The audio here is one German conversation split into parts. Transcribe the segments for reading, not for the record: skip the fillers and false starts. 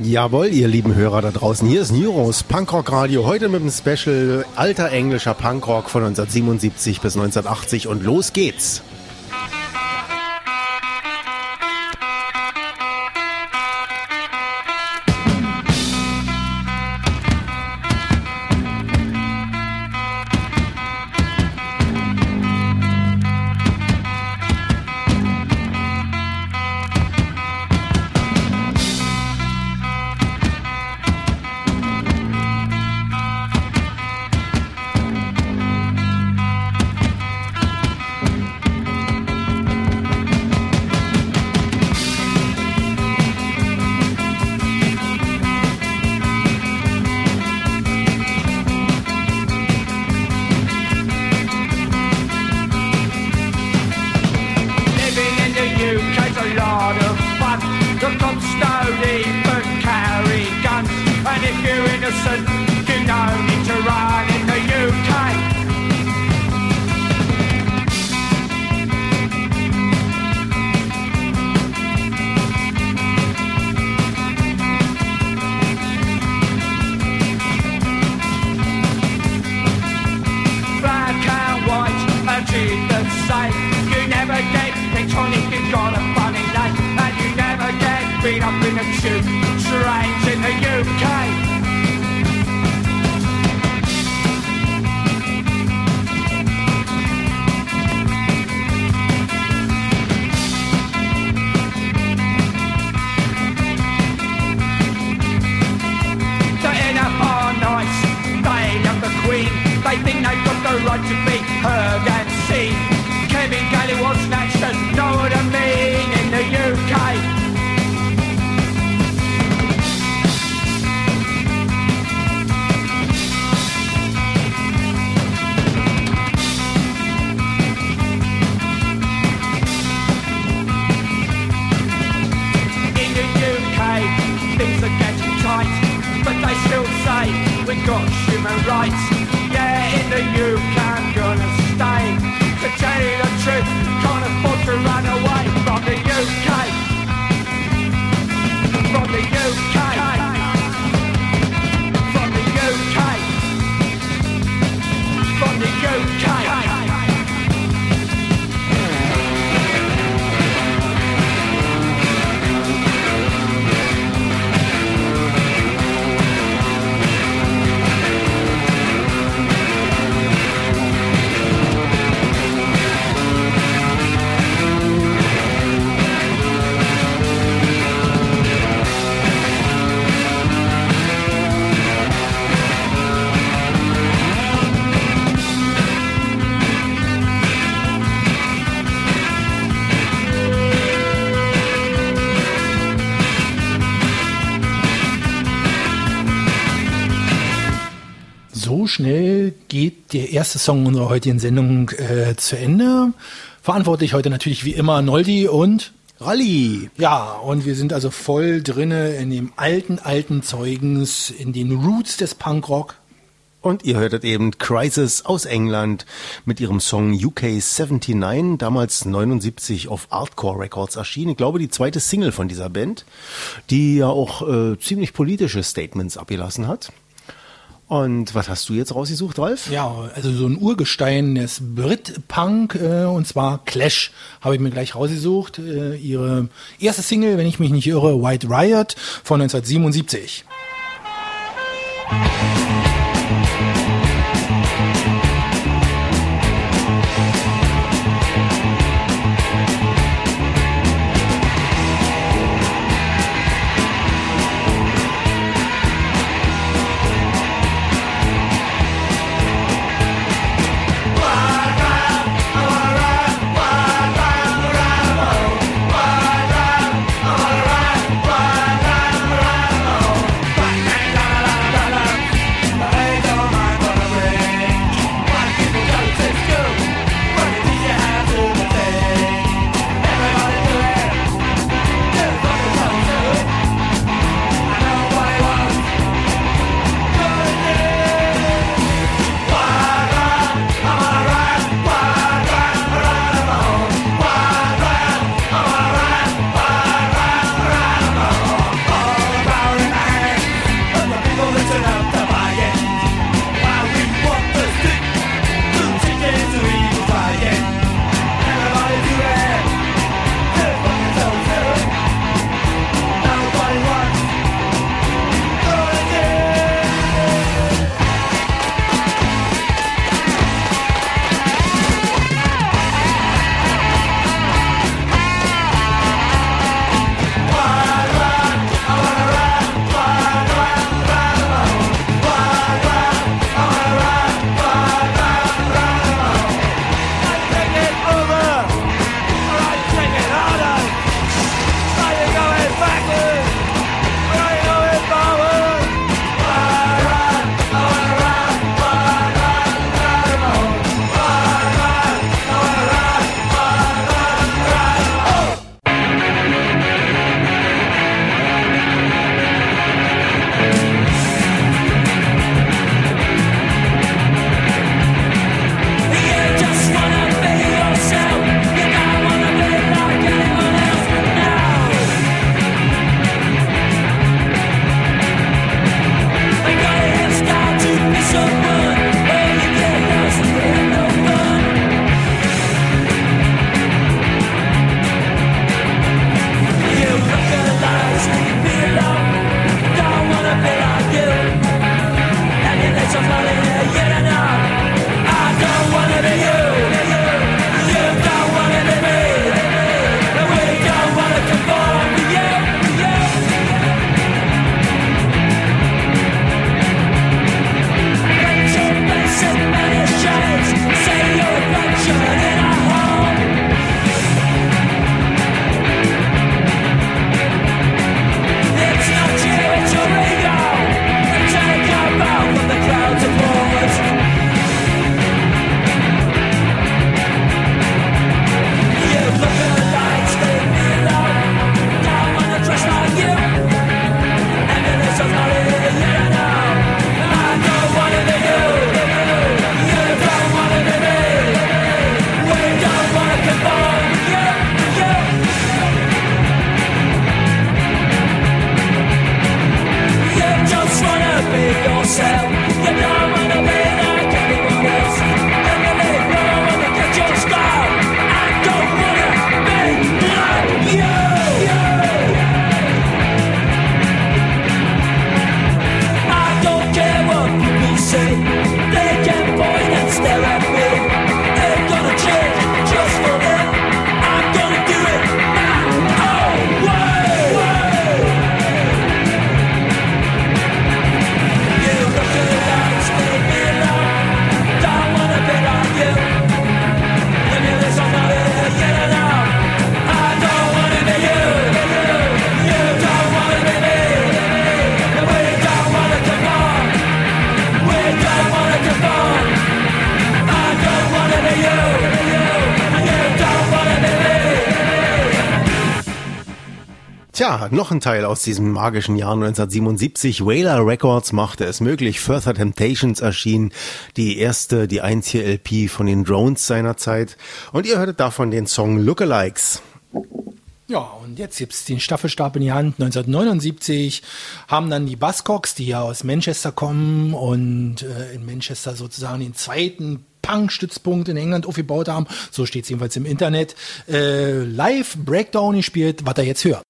Jawohl, ihr lieben Hörer da draußen, hier ist Neuros Punkrock Radio, heute mit dem Special alter englischer Punkrock von 1977 bis 1980 und los geht's! Schnell geht der erste Song unserer heutigen Sendung zu Ende. Verantwortlich heute natürlich wie immer Noldi und Ralli. Ja, und wir sind also voll drinne in dem alten Zeugens, in den Roots des Punkrock. Und ihr hörtet eben Crisis aus England mit ihrem Song UK 79, damals 79 auf Hardcore Records erschienen. Ich glaube, die zweite Single von dieser Band, die ja auch ziemlich politische Statements abgelassen hat. Und was hast du jetzt rausgesucht, Ralf? Ja, also so ein Urgestein des Brit-Punk, und zwar Clash, habe ich mir gleich rausgesucht. Ihre erste Single, wenn ich mich nicht irre, White Riot von 1977. Tja, noch ein Teil aus diesem magischen Jahr 1977. Wailer Records machte es möglich. Further Temptations erschien, die einzige LP von den Drones seiner Zeit. Und ihr hörtet davon den Song Lookalikes. Ja, und jetzt gibt's den Staffelstab in die Hand. 1979 haben dann die Buzzcocks, die ja aus Manchester kommen und in Manchester sozusagen den zweiten Punk-Stützpunkt in England aufgebaut haben, so steht's jedenfalls im Internet, live Breakdown gespielt, was er jetzt hört.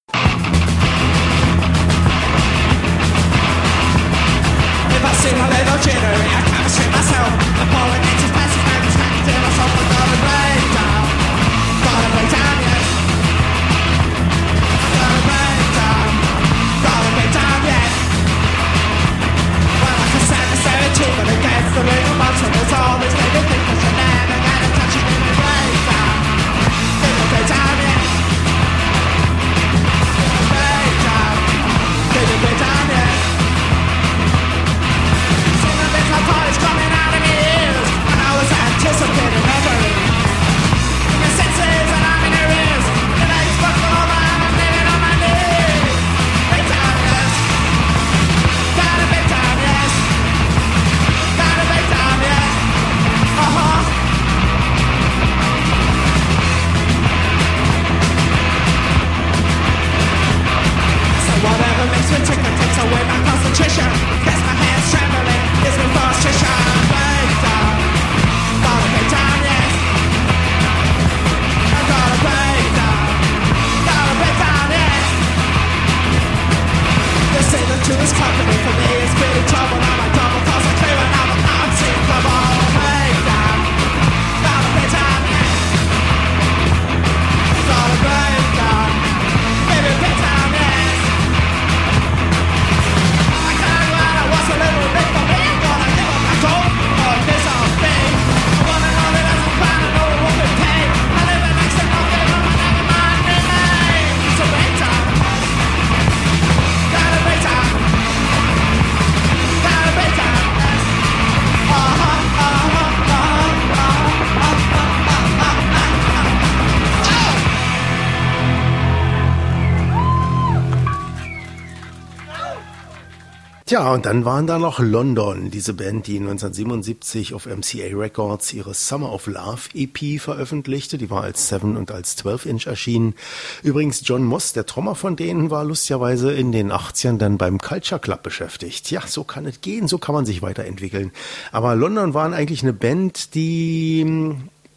Ja, und dann waren da noch London, diese Band, die 1977 auf MCA Records ihre Summer of Love EP veröffentlichte. Die war als 7 und als 12-Inch erschienen. Übrigens, John Moss, der Trommer von denen, war lustigerweise in den 80ern dann beim Culture Club beschäftigt. Ja, so kann es gehen, so kann man sich weiterentwickeln. Aber London waren eigentlich eine Band, die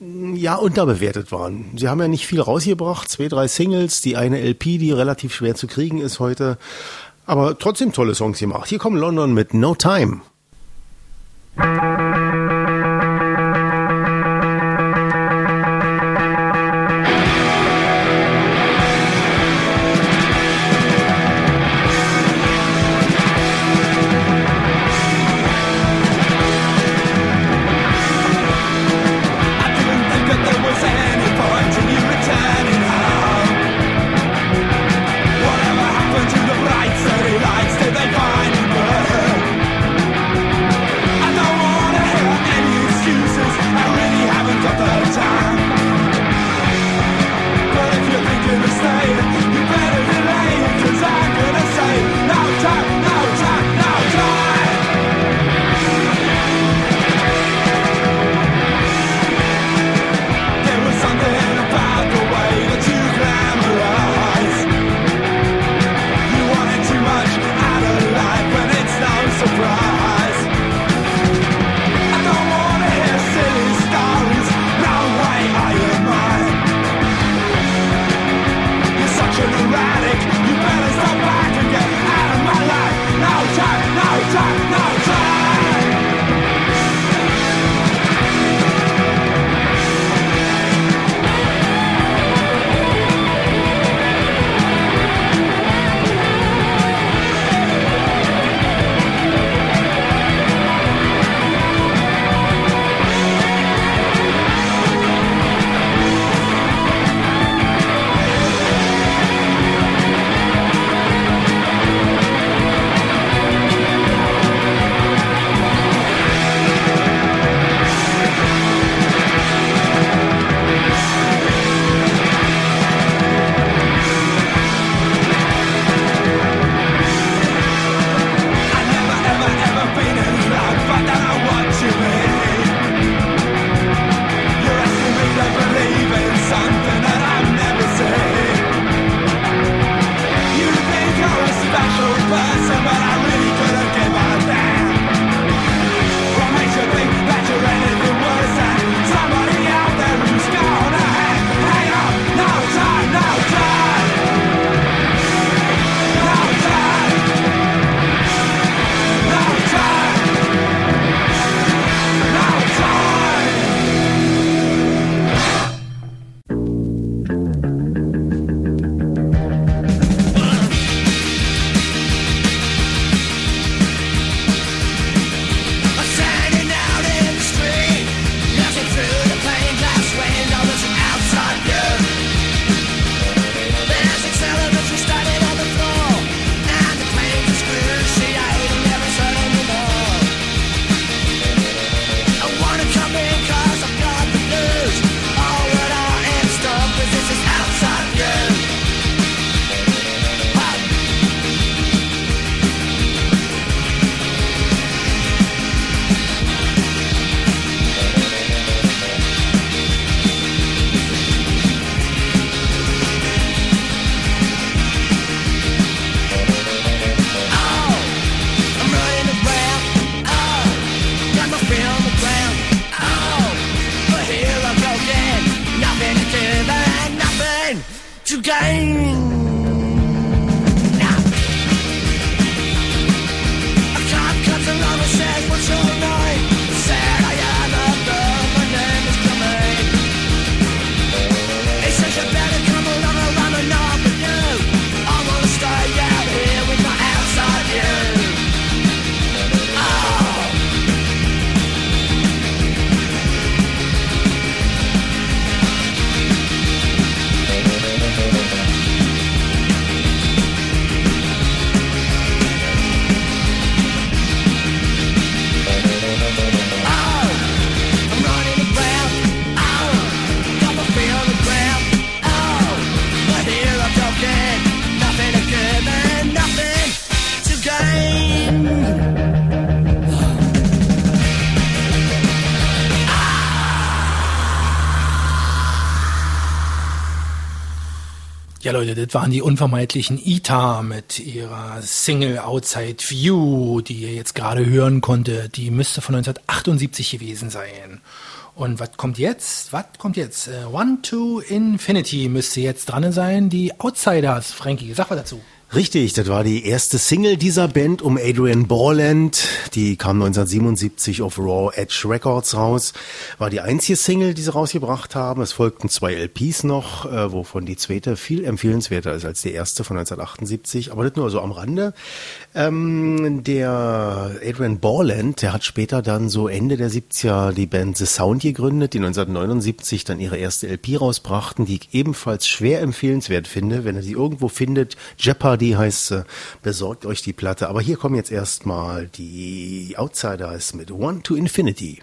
ja unterbewertet waren. Sie haben ja nicht viel rausgebracht, 2, 3 Singles, die eine LP, die relativ schwer zu kriegen ist heute. Aber trotzdem tolle Songs gemacht. Hier kommt London mit No Time. I don't want Ja, Leute, das waren die unvermeidlichen Ita mit ihrer Single Outside View, die ihr jetzt gerade hören konntet. Die müsste von 1978 gewesen sein. Und was kommt jetzt? One to Infinity müsste jetzt dran sein. Die Outsiders. Frankie, sag was dazu. Richtig, das war die erste Single dieser Band um Adrian Borland. Die kam 1977 auf Raw Edge Records raus. War die einzige Single, die sie rausgebracht haben. Es folgten 2 LPs noch, wovon die zweite viel empfehlenswerter ist als die erste von 1978. Aber das nur so am Rande. Der Adrian Borland, der hat später dann so Ende der 70er die Band The Sound gegründet, die 1979 dann ihre erste LP rausbrachten, die ich ebenfalls schwer empfehlenswert finde. Wenn ihr die irgendwo findet, Jeopardy heißt sie, besorgt euch die Platte. Aber hier kommen jetzt erstmal die Outsiders mit One to Infinity.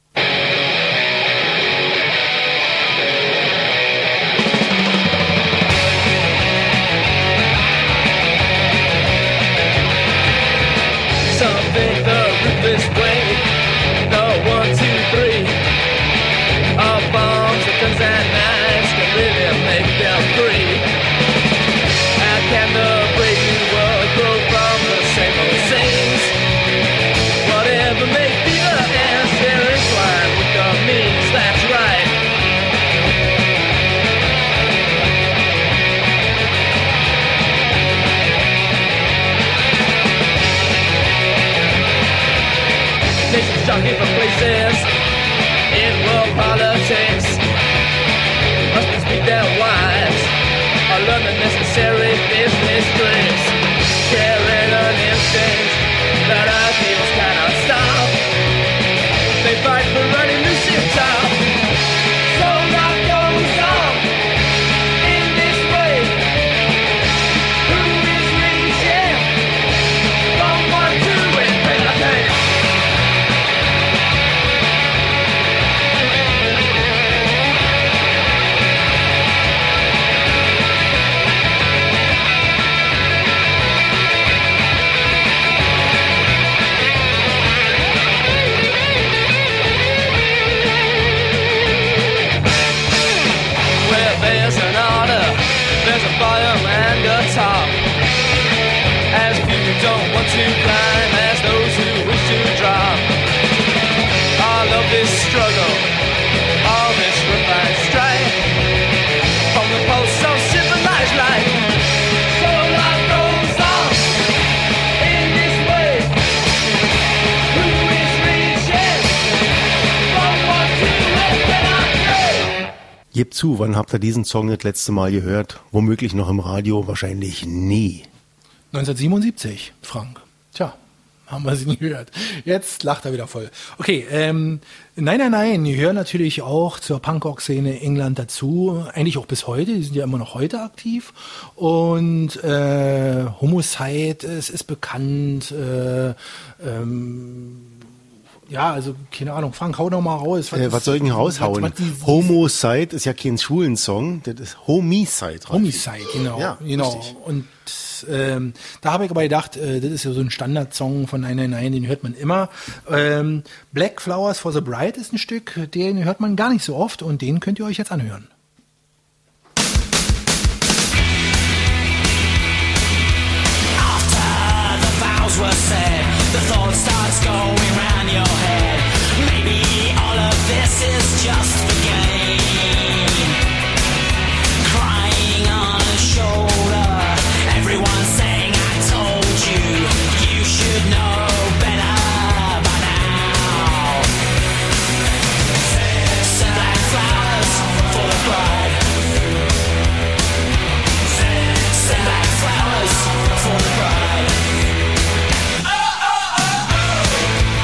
Something the ruthless way. No 1, 2, 3. All bombs, guns and knives can really make them free. How can the brave new world grow from the same old things? Whatever may be the answer, entwined with the means, that's right. Nations jockey for places in world politics. Husbands beat their wives or learn the necessary business tricks. Carrying an instinct that our heroes cannot stop. They fight for running the ship top. So life goes on in this way. Who is reaching from one to infinity? There's an order, there's a volume and a top. As few don't want to climb as those who wish to drop. All of this struggle, all this refined strife, from the pulse of civilized life. So life goes on in this way. Who is reaching from one to infinity? Gebt zu, wann habt ihr diesen Song das letzte Mal gehört? Womöglich noch im Radio? Wahrscheinlich nie. 1977, Frank. Tja, haben wir sie nie gehört. Jetzt lacht er wieder voll. Okay, nein, die hören natürlich auch zur Punkrock-Szene England dazu. Eigentlich auch bis heute, die sind ja immer noch heute aktiv. Und Homicide, es ist bekannt, ja, also keine Ahnung, Frank, hau doch mal raus. Was soll ich denn raushauen? Homicide ist ja kein Schwulensong, das ist Homicide. Homicide, genau. Ja, genau. richtig. Und da habe ich aber gedacht, das ist ja so ein Standardsong von Nein, den hört man immer. Black Flowers for the Bride ist ein Stück, den hört man gar nicht so oft und den könnt ihr euch jetzt anhören. After the vows were said, the thought starts going round your head. Maybe all of this is just the game. Crying on a shoulder, everyone saying I told you, you should know better by now. Send black flowers for the bride. Send black flowers for the bride.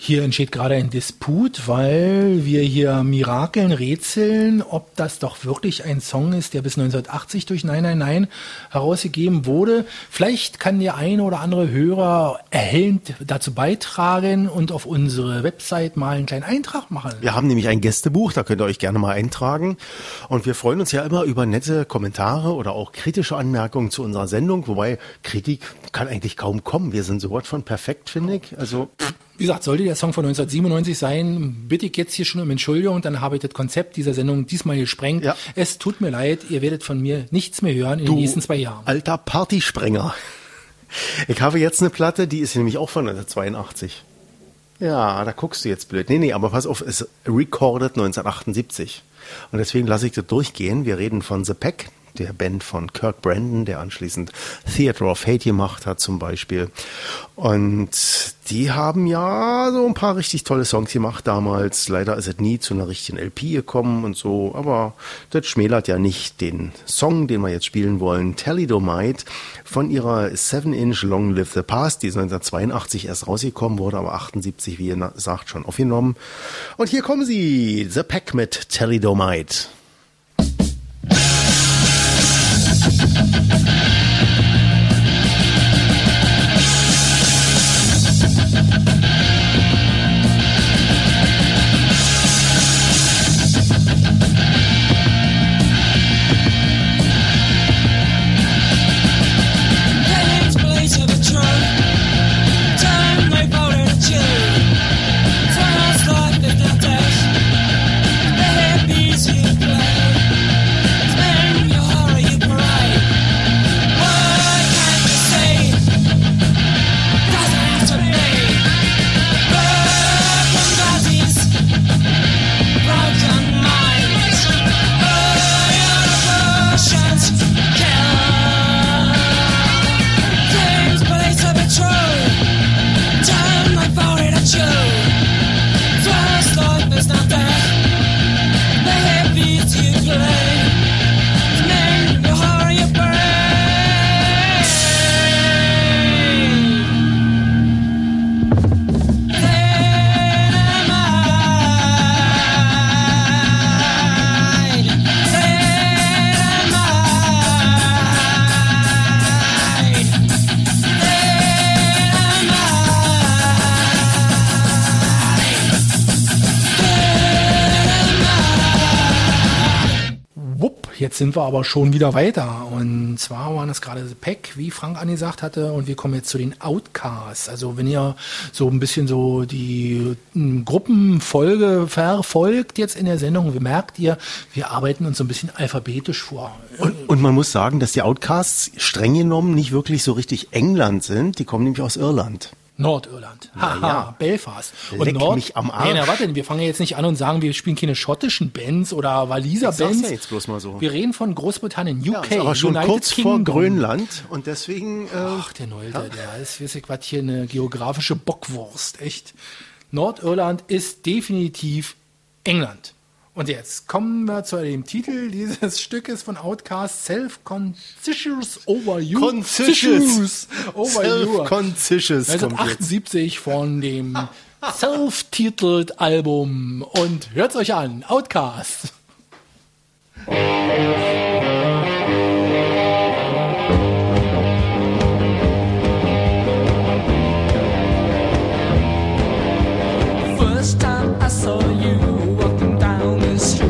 Hier entsteht gerade ein Disput, weil wir hier Mirakeln rätseln, ob das doch wirklich ein Song ist, der bis 1980 durch Nein, Nein, Nein herausgegeben wurde. Vielleicht kann der eine oder andere Hörer erhellend dazu beitragen und auf unsere Website mal einen kleinen Eintrag machen. Wir haben nämlich ein Gästebuch, da könnt ihr euch gerne mal eintragen. Und wir freuen uns ja immer über nette Kommentare oder auch kritische Anmerkungen zu unserer Sendung, wobei Kritik kann eigentlich kaum kommen. Wir sind sowas von perfekt, finde ich. Also Wie gesagt, sollte der Song von 1997 sein, bitte ich jetzt hier schon um Entschuldigung, dann habe ich das Konzept dieser Sendung diesmal gesprengt. Ja. Es tut mir leid, ihr werdet von mir nichts mehr hören in den nächsten 2 Jahren. Alter Partysprenger. Ich habe jetzt eine Platte, die ist nämlich auch von 1982. Ja, da guckst du jetzt blöd. Nee, aber pass auf, ist recorded 1978. Und deswegen lasse ich das durchgehen. Wir reden von The Pack, der Band von Kirk Brandon, der anschließend Theatre of Hate gemacht hat zum Beispiel. Und die haben ja so ein paar richtig tolle Songs gemacht damals. Leider ist es nie zu einer richtigen LP gekommen und so, aber das schmälert ja nicht den Song, den wir jetzt spielen wollen, Thalidomide, von ihrer 7-Inch Long Live the Past, die ist 1982 erst rausgekommen, wurde aber 78, wie ihr sagt, schon aufgenommen. Und hier kommen sie, The Pack mit Thalidomide. Jetzt sind wir aber schon wieder weiter. Und zwar waren das gerade The Pack, wie Frank angesagt hatte. Und wir kommen jetzt zu den Outcasts. Also wenn ihr so ein bisschen so die Gruppenfolge verfolgt jetzt in der Sendung, merkt ihr, wir arbeiten uns so ein bisschen alphabetisch vor. Und man muss sagen, dass die Outcasts streng genommen nicht wirklich so richtig England sind. Die kommen nämlich aus Irland. Nordirland. Haha, ja. Belfast. Leck mich am Arsch. Nee, na, warte, wir fangen jetzt nicht an und sagen, wir spielen keine schottischen Bands oder Waliser Ich sag's Bands. ja jetzt bloß mal so. Wir reden von Großbritannien, Ja, UK, ist aber schon United kurz Kingdom. vor Grönland und deswegen Ach, der Neulte, der ist, weiß ich was, hier eine geografische Bockwurst, echt. Nordirland ist definitiv England. Und jetzt kommen wir zu dem Titel dieses Stückes von Outkast, Self-Conscious Over You. Conscious. Over You. Self-Conscious kommt jetzt. 1978 von dem Self-Titled Album. Und hört's euch an, Outkast. First time I saw you walking down the street,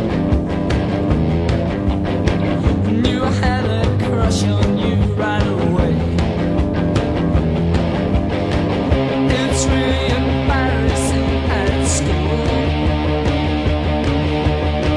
knew I had a crush on you right away. It's really embarrassing at school.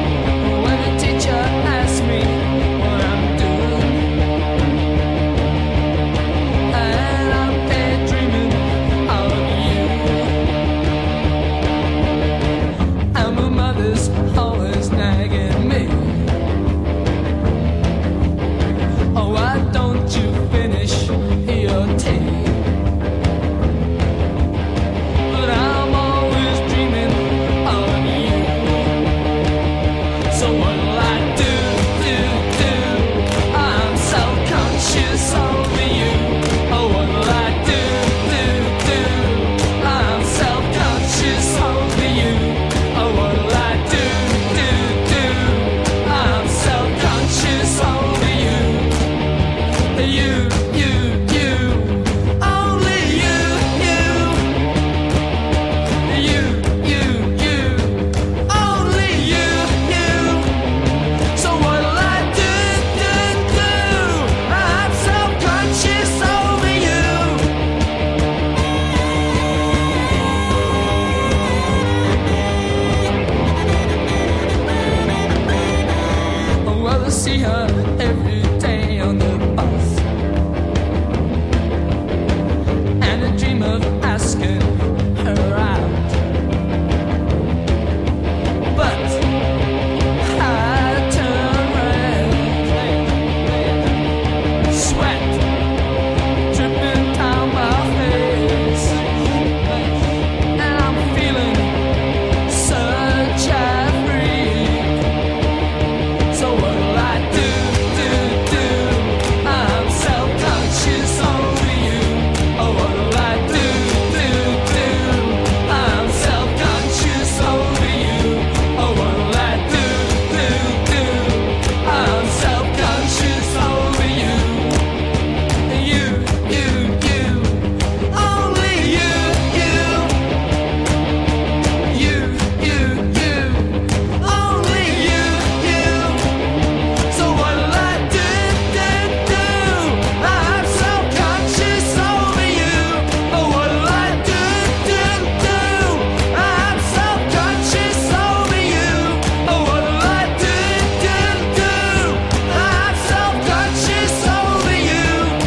see her every day on the bus, and I dream of asking her out, but I turn red, sweat dripping down my face, and I'm feeling such a freak. So what'll I do? I'm self-conscious over you. Oh, what'll I do? I'm self-conscious over you. Oh, what'll I do? I'm self-conscious over you. You, only you, only you. So what'll I do? I'm self-conscious over you. Oh, what'll I do? I'm self-conscious over you. Oh, what'll I do? I'm self-conscious over you.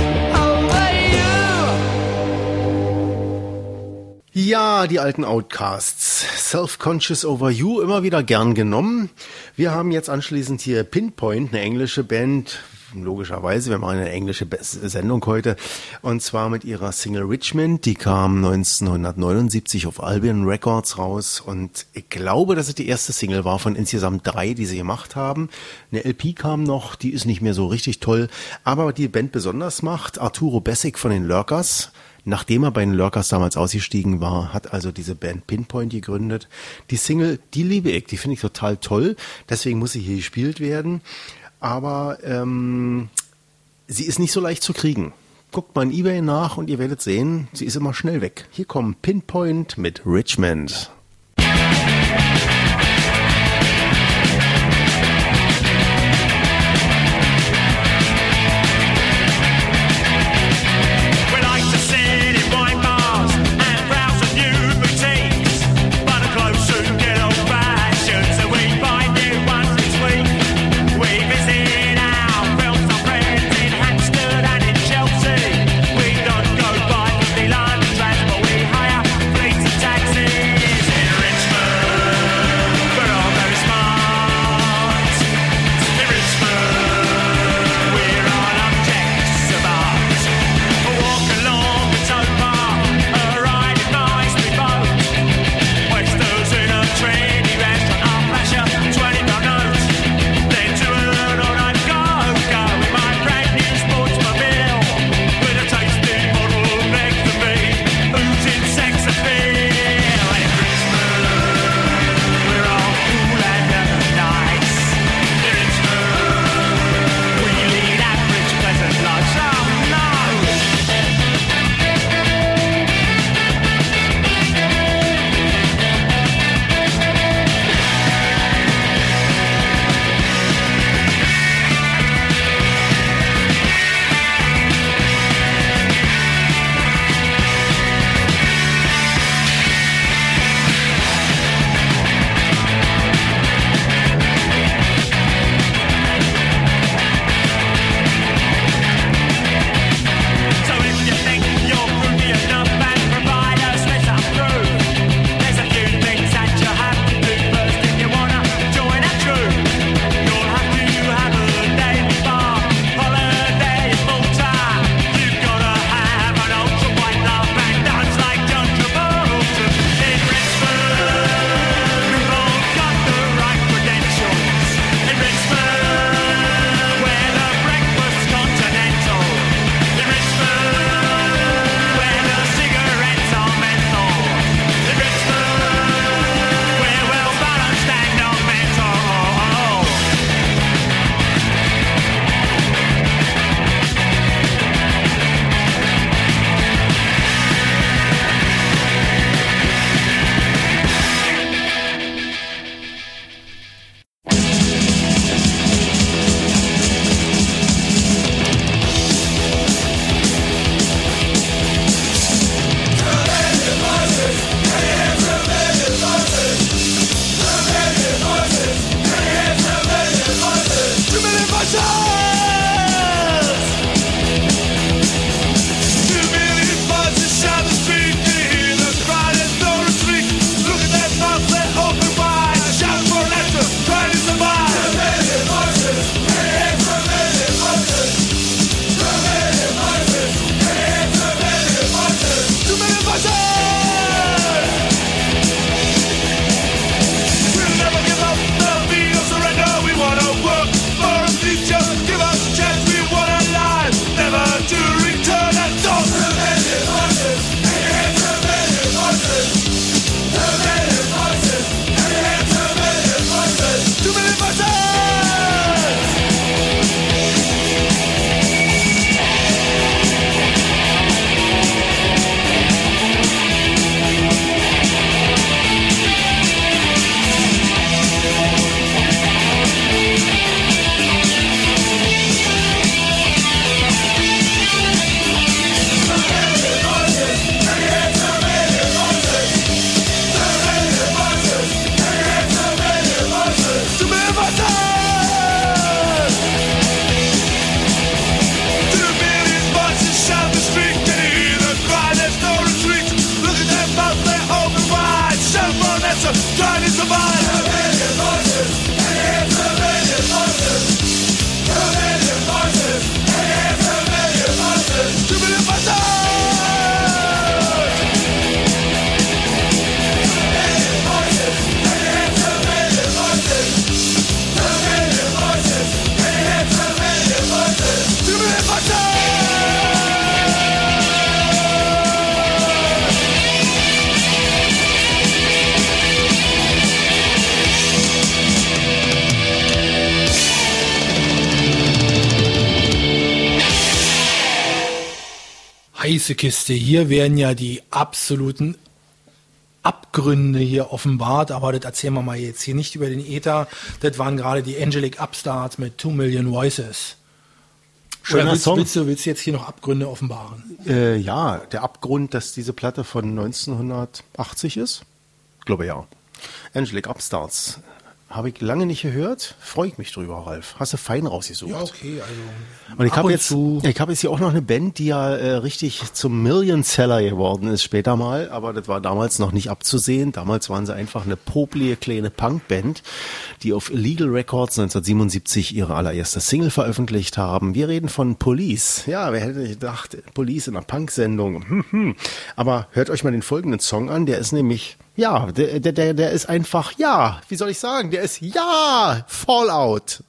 Ja, die alten Outcasts. Self-Conscious Over You, immer wieder gern genommen. Wir haben jetzt anschließend hier Pinpoint, eine englische Band. Logischerweise, wir machen eine englische Sendung heute. Und zwar mit ihrer Single Richmond. Die kam 1979 auf Albion Records raus. Und ich glaube, dass es die erste Single war von insgesamt 3, die sie gemacht haben. Eine LP kam noch, die ist nicht mehr so richtig toll. Aber was die Band besonders macht, Arturo Bessick von den Lurkers. Nachdem er bei den Lurkers damals ausgestiegen war, hat also diese Band Pinpoint gegründet. Die Single, die liebe ich, die finde ich total toll. Deswegen muss sie hier gespielt werden. Aber sie ist nicht so leicht zu kriegen. Guckt mal in eBay nach und ihr werdet sehen, sie ist immer schnell weg. Hier kommt Pinpoint mit Richmond. We like to sit in wine bars and browse on new boutiques, but the clothes soon get old-fashioned, so we buy new ones each week. We visit our films and friends in Hampstead and in Chelsea. We don't go by the London trams, but we hire fleets of taxis. heiße Kiste. Hier werden ja die absoluten Abgründe hier offenbart, aber das erzählen wir mal jetzt hier nicht über den Äther. Das waren gerade die Angelic Upstarts mit 2 Million Voices. Schöner Song. Willst du jetzt hier noch Abgründe offenbaren? Ja, der Abgrund, dass diese Platte von 1980 ist? Ich glaube ja. Angelic Upstarts. Habe ich lange nicht gehört. Freue ich mich drüber, Ralf. Hast du fein rausgesucht. Ja, okay, also Und ich ab habe und jetzt, zu. ich habe jetzt hier auch noch eine Band, die ja richtig zum Million-Seller geworden ist später mal, aber das war damals noch nicht abzusehen. Damals waren sie einfach eine poplige kleine Punkband, die auf Illegal Records 1977 ihre allererste Single veröffentlicht haben. Wir reden von Police. Ja, wer hätte gedacht, Police in einer Punk-Sendung. Aber hört euch mal den folgenden Song an, der ist nämlich, ja, der ist einfach, ja, wie soll ich sagen, der ist, ja, Fallout.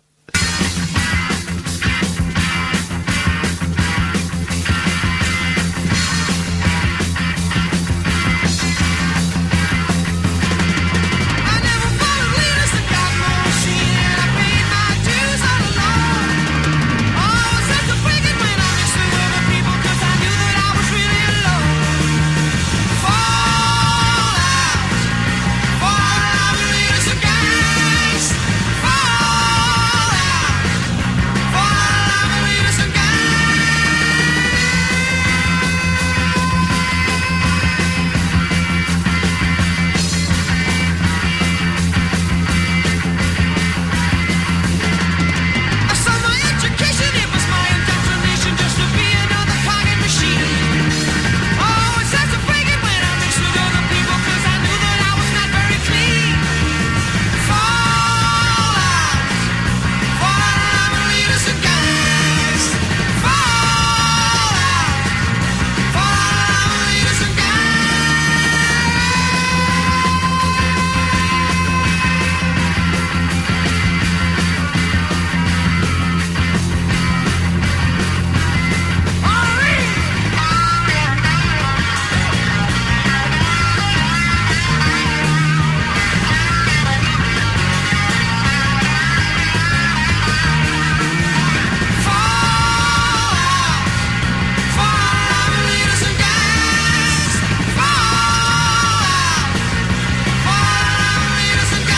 I never followed leaders that got more machine, and I paid my dues all alone. Oh, I was such a wicked when I mixed with other people, 'cause I knew that I was really alone. Fallout, leaders and gangs. Fallout, leaders and gangs. I saw my education, it was my indoctrination just to be another cog in machine. Oh, it's such a breaking when I mixed with other people, 'cause I knew that I was not very clean. Fallout, leaders and gangs. Fallout, leaders and Fallout, leaders and gangs. Fallout, leaders and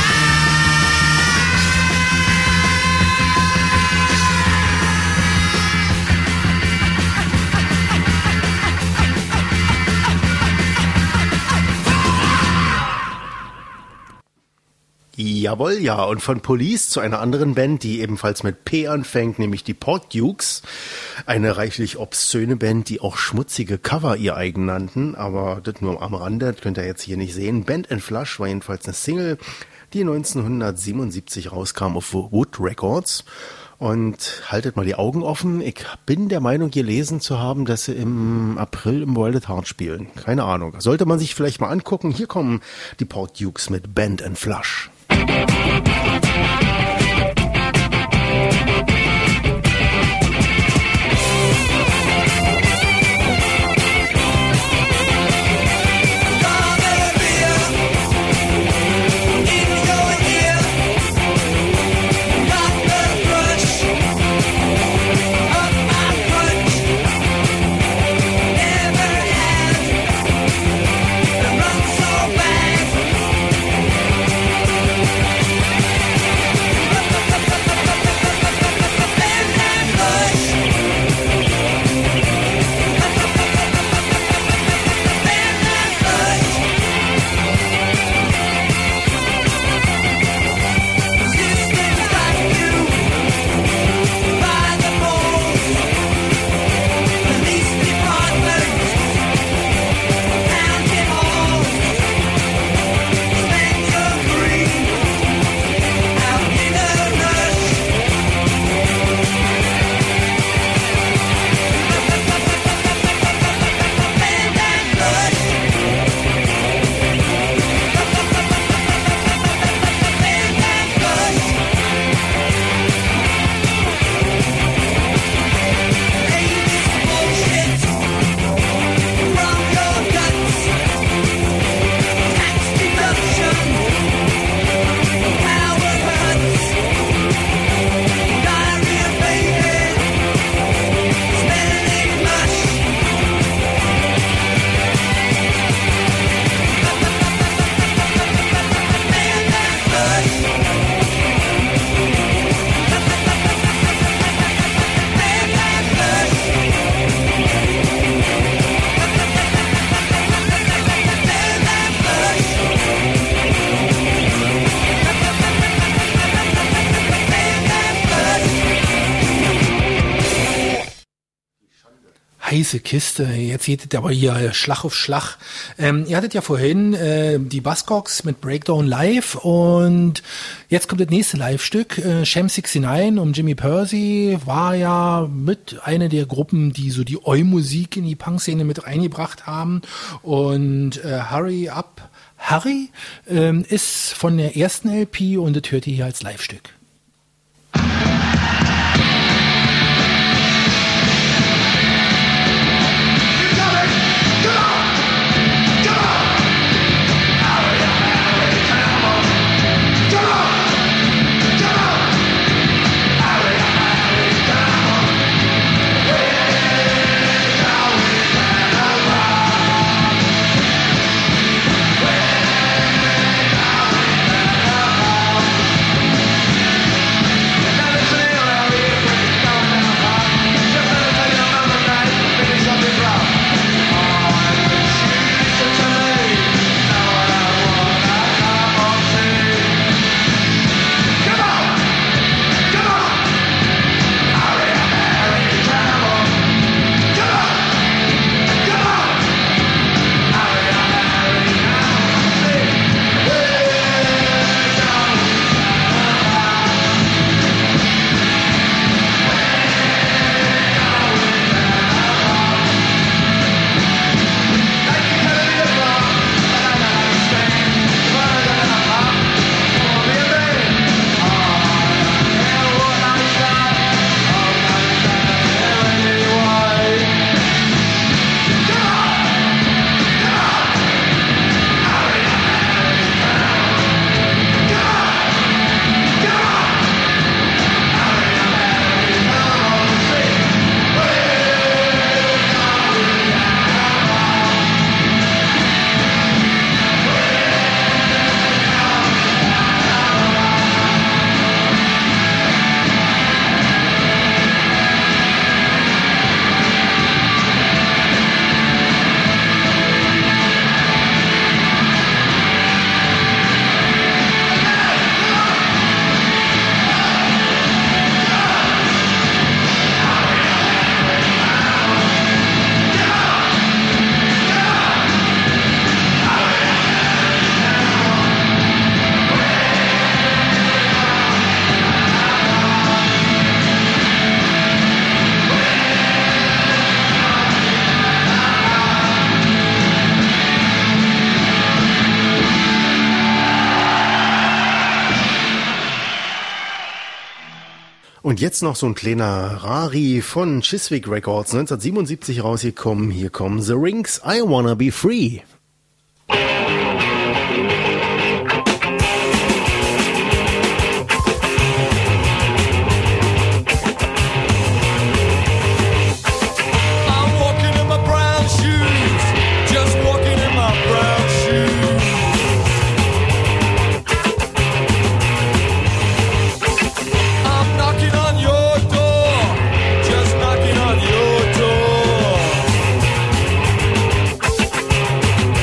Jawohl, ja. Und von Police zu einer anderen Band, die ebenfalls mit P anfängt, nämlich die Portdukes. Eine reichlich obszöne Band, die auch schmutzige Cover ihr eigen nannten, aber das nur am Rande, das könnt ihr jetzt hier nicht sehen. Band and Flush war jedenfalls eine Single, die 1977 rauskam auf Wood Records. Und haltet mal die Augen offen. Ich bin der Meinung gelesen zu haben, dass sie im April im Wild at Heart spielen. Keine Ahnung. Sollte man sich vielleicht mal angucken. Hier kommen die Portdukes mit Band and Flush. Never had run so bad. Heiße Kiste. Jetzt geht es aber hier Schlag auf Schlag. Ihr hattet ja vorhin die Buzzcocks mit Breakdown Live und jetzt kommt das nächste Live-Stück. Sham 69 um Jimmy Pursey war ja mit einer der Gruppen, die so die Oi-Musik in die Punk-Szene mit reingebracht haben. Und Hurry Up Harry ist von der ersten LP und das hört ihr hier als Live-Stück. Und jetzt noch so ein kleiner Rari von Chiswick Records, 1977 rausgekommen. Hier kommen The Rings, I Wanna Be Free. Just knocking on your door.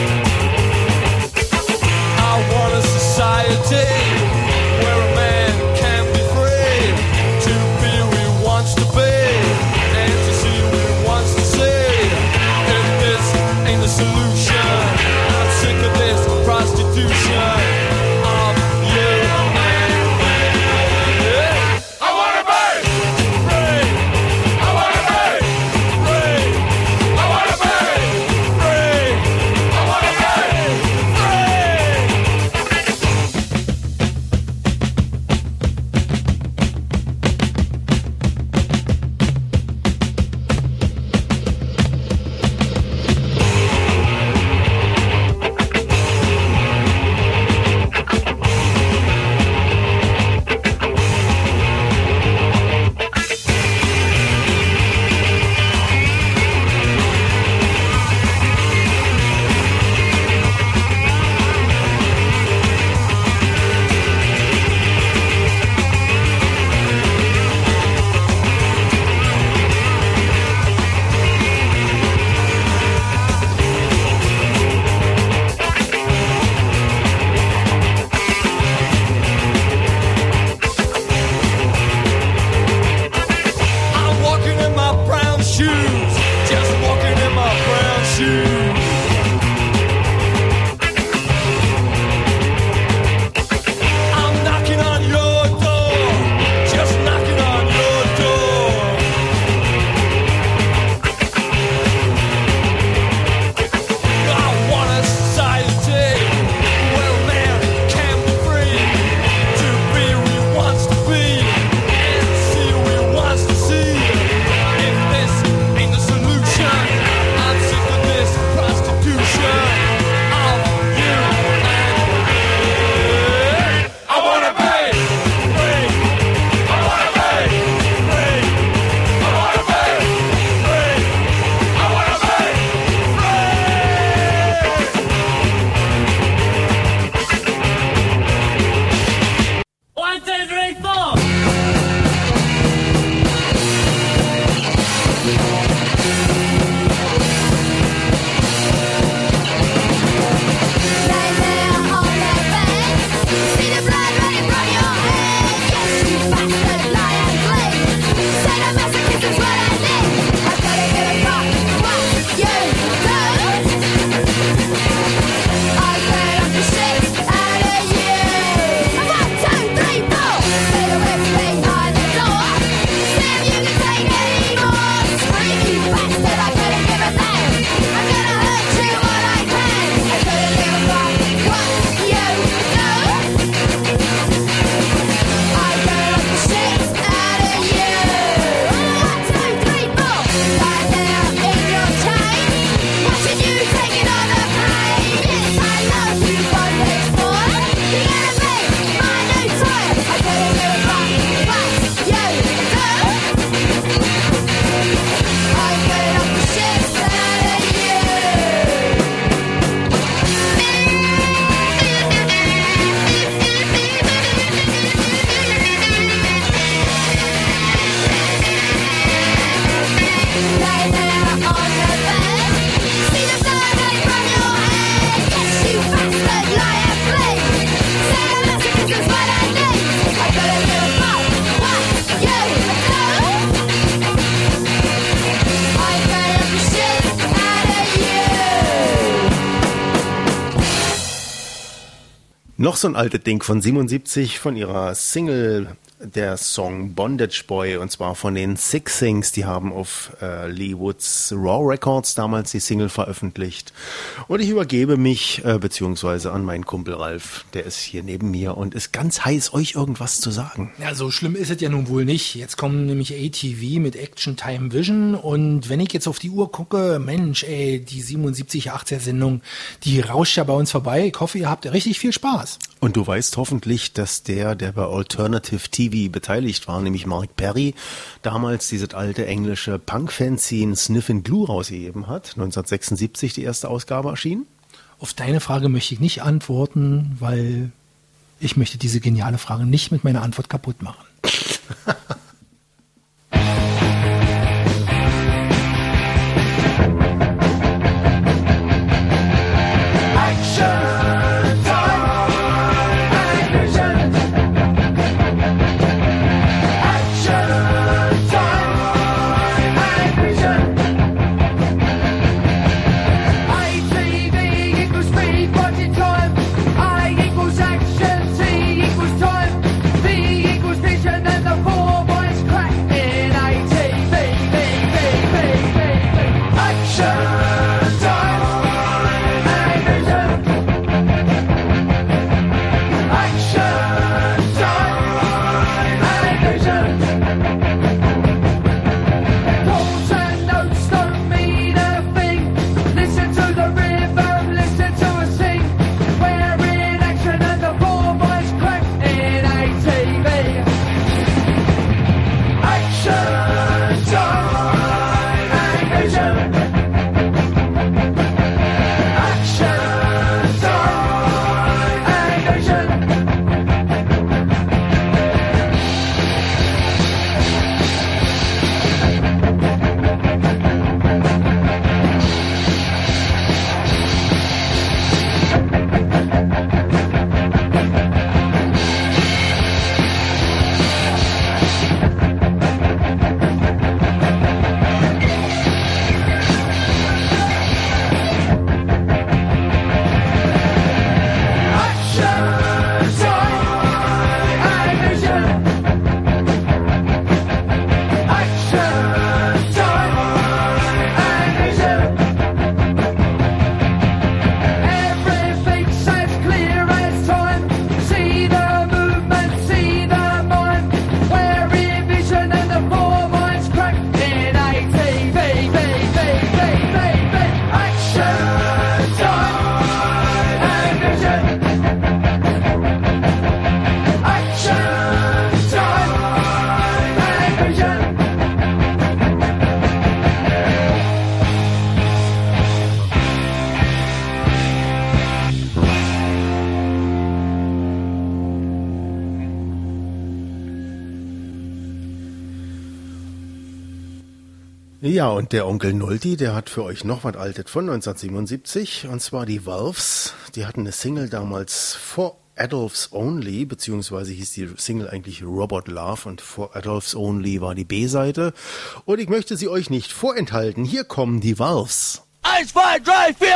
Noch so ein altes Ding von 77 von ihrer Single, der Song Bondage Boy, und zwar von den Six Things. Die haben auf Lee Woods Raw Records damals die Single veröffentlicht. Und ich übergebe mich beziehungsweise an meinen Kumpel Ralf, der ist hier neben mir und ist ganz heiß, euch irgendwas zu sagen. Ja, so schlimm ist es ja nun wohl nicht. Jetzt kommen nämlich ATV mit Action Time Vision, und wenn ich jetzt auf die Uhr gucke, Mensch, ey, die 77-80er-Sendung, die rauscht ja bei uns vorbei. Ich hoffe, ihr habt richtig viel Spaß. Und du weißt hoffentlich, dass der bei Alternative TV beteiligt war, nämlich Mark Perry, damals dieses alte englische Punk-Fanzine Sniff and Glue rausgegeben hat, 1976 die erste Ausgabe erschien? Auf deine Frage möchte ich nicht antworten, weil ich möchte diese geniale Frage nicht mit meiner Antwort kaputt machen. Ja, und der Onkel Nolti, der hat für euch noch was Altes von 1977, und zwar die Valves. Die hatten eine Single damals For Adults Only, beziehungsweise hieß die Single eigentlich Robot Love, und For Adults Only war die B-Seite. Und ich möchte sie euch nicht vorenthalten. Hier kommen die Valves. 1, 2, 3, 4!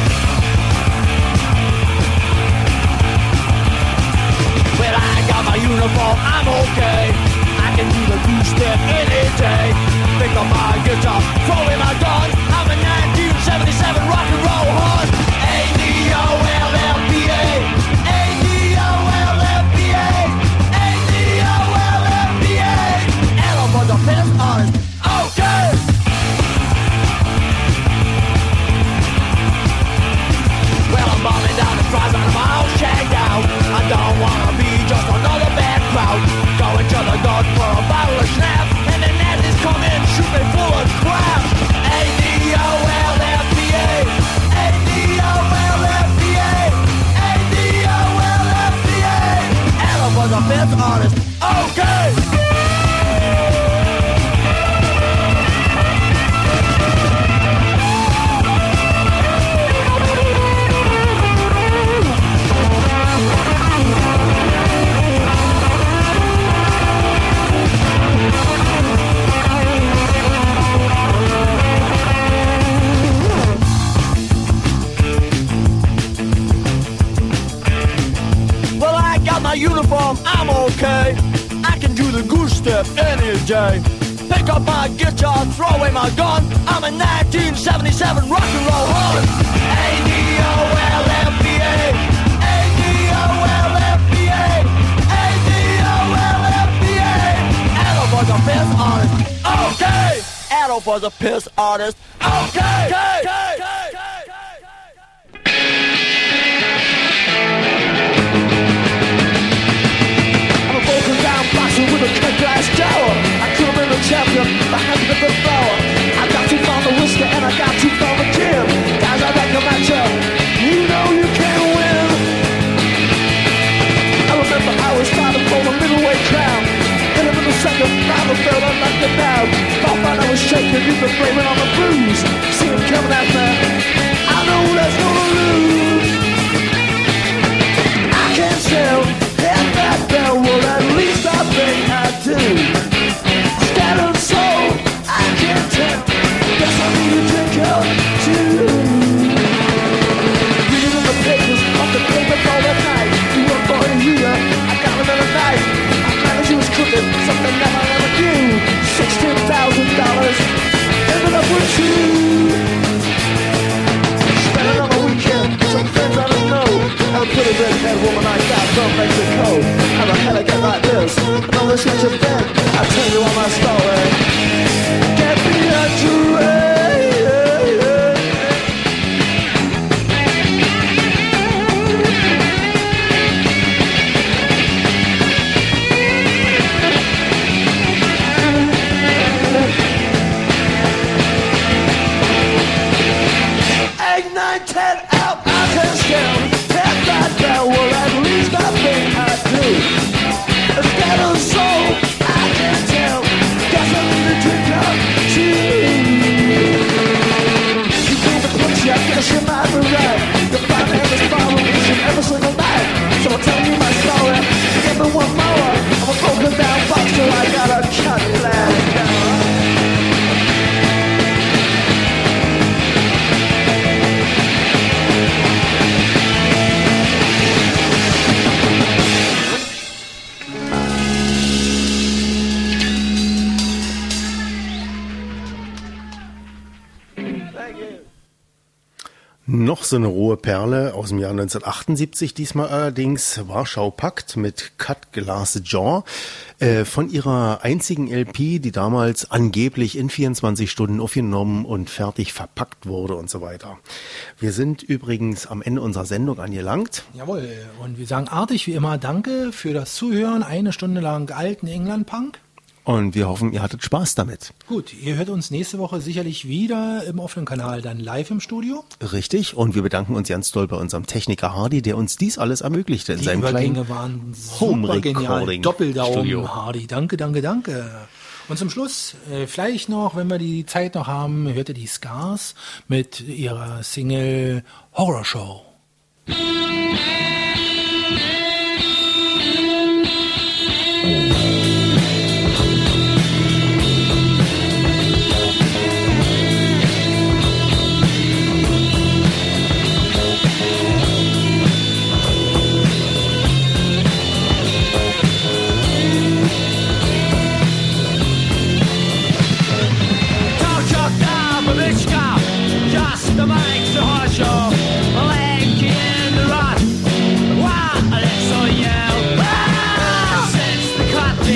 Well, I got my uniform, I'm okay. I can do the two-step any day. Pick up my guitar, throw in my gun. I'm a 1977 rock and roll horn. A-D-O-L-L-P-A, A-D-O-L-L-P-A, A-D-O-L-L-P-A. And I'll put the pants on. Okay. Well, I'm bombing down the fries on my own shakedown. I don't wanna be just another bad crowd. Going to the gun for a bottle of schnapps, and the Nazis come in, shoot me full of crap. trip any day. Pick up my guitar, throw away my gun. I'm a 1977 rock and roll horn. A-D-O-L-F-B-A, A-D-O-L-F-B-A, A-D-O-L-F-B-A. Adolf was a piss artist. Okay. Adolf was a piss artist. Okay. I'm a broken down boxer with a cut glass tower. I could have been a champion, but I had to be the flower. I got too far the whiskey and I got too far the gin. Guys, I recommend you. You know you can't win. I remember I was fighting for the middleweight crown. Hit him in the second, now the third, I knocked him down. Thought that I was shaking, you could blame it on the blues. See him coming at me, I know that's gonna lose. I can't tell, hit that bell, well at least I think I do. Scattered soul, I can't tell, guess I need to drink up too. Reading in the papers, off the paper all that night. You were born a year, I got another night. I managed you was cooking, something that I never knew. $16,000, ended up with you. Spent another weekend, some friends I don't know. Had a pretty redhead woman I got from Mexico. Have a headache like this, no listen to bed. I tell you all my story. Get me a drink. Egg 9, 10 out, I can scale. Hit that bell, well at least I think I do. Instead of soul, I can tell. Guess I need to drink up too. You came to push you, I guess you might be right. You find me in this following every single night. So I'll tell you my story, give me one more. I'm a broken down boxer, I got a cut glass. Noch so eine rohe Perle aus dem Jahr 1978, diesmal allerdings Warschau Pakt mit Cut Glass Jaw von ihrer einzigen LP, die damals angeblich in 24 Stunden aufgenommen und fertig verpackt wurde und so weiter. Wir sind übrigens am Ende unserer Sendung angelangt. Jawohl, und wir sagen artig wie immer Danke für das Zuhören, 1 Stunde lang alten England-Punk. Und wir hoffen, ihr hattet Spaß damit. Gut, ihr hört uns nächste Woche sicherlich wieder im offenen Kanal, dann live im Studio. Richtig, und wir bedanken uns ganz doll bei unserem Techniker Hardy, der uns dies alles ermöglichte in seinem kleinen Übergänge waren super genial. Doppeldaumen, Hardy. Danke. Und zum Schluss, vielleicht noch, wenn wir die Zeit noch haben, hört ihr die Scars mit ihrer Single Horror Show. Just to make the horror show, leg in the rut. Wow, let's so yell. Since the cut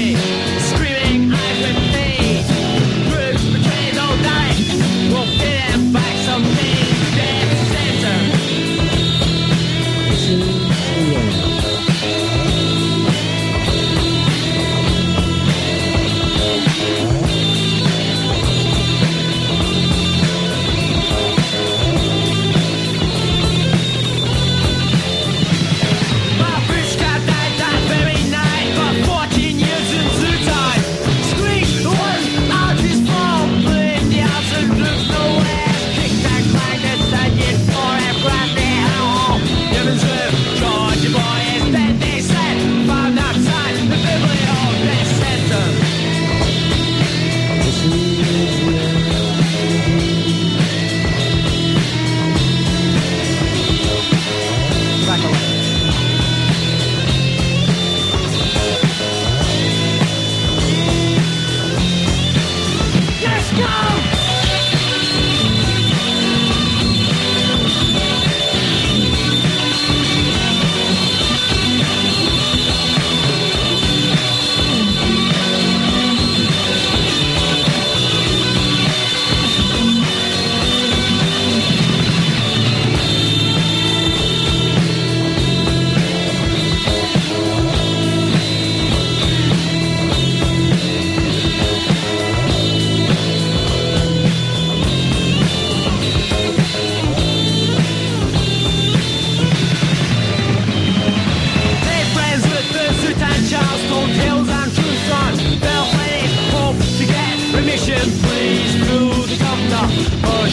Attention please to the governor.